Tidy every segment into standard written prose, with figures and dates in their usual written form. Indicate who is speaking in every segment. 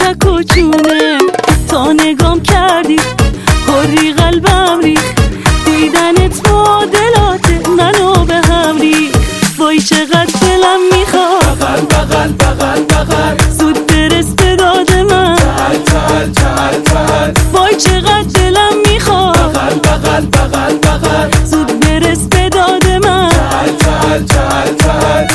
Speaker 1: چک و چونه. تا نگام کردی حری قلبم ریخ، دیدنت معادلات منو به هم ریخ. وای چقدر دلم میخواد
Speaker 2: بغل بغل بغل بغل
Speaker 1: زود برس به داد من.
Speaker 2: تعال تعال تعال تعال
Speaker 1: وای چقدر دلم میخواد
Speaker 2: بغل بغل بغل بغل
Speaker 1: زود برس به داد من.
Speaker 2: تعال تعال تعال تعال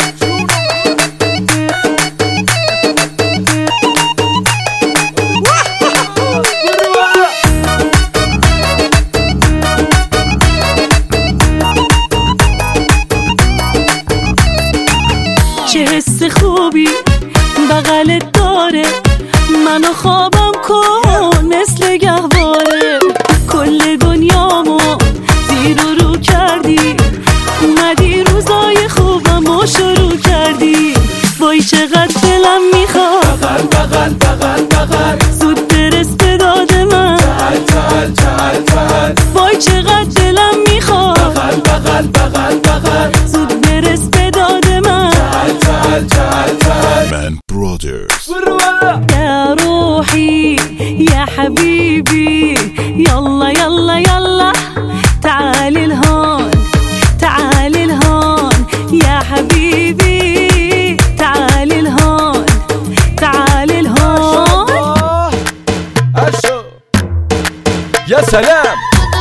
Speaker 1: چه حس خوبی بغلت داره، منو خوابم کن مثل گهواره. کل دنیامو زیر و رو کردی، اومدی روزای خوبمو شروع کردی. وای چقدر دلم میخواد
Speaker 2: بغل بغل بغل بغل
Speaker 1: زود برس به داد من.
Speaker 2: تعال تعال تعال تعال
Speaker 1: وای چقدر دلم میخواد
Speaker 2: بغل بغل بغل بغل
Speaker 1: زود برس به داد من.
Speaker 2: تعال تعال تعال تعال
Speaker 3: من برادرز.
Speaker 1: يا روحي يا حبيبي يلا يلا يلا تعالي لهون تعالي لهون يا حبيبي تعالي لهون تعالي لهون.
Speaker 2: يا سلام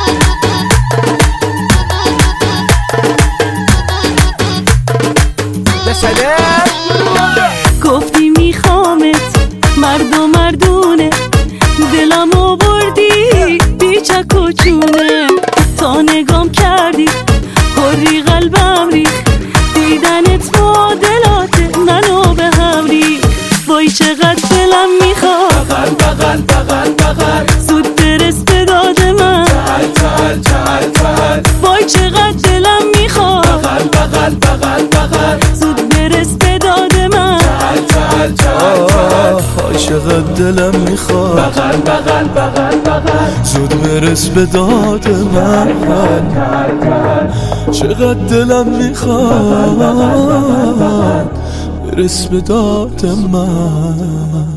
Speaker 2: يا سلام
Speaker 1: گفتی میخوامت مرد و مردونه، دلمو بردی بی چک و چونه. تا نگام کردی حری قلبم ریخ، دیدنت معادلات منو به هم ریخ. وای چقدر دلم میخواد
Speaker 2: بغل بغل بغل بغل
Speaker 1: زود برس به داد من.
Speaker 2: تعال تعال تعال تعال
Speaker 1: وای چقدر دلم میخواد
Speaker 2: بغل بغل بغل بغل
Speaker 1: زود برس به داد من.
Speaker 2: تعال تعال تعال تعال
Speaker 4: چقدر دلم میخواد
Speaker 2: بغل بغل بغل بغل
Speaker 4: زود برس به داد من. چقدر دلم میخواد برس به داد من.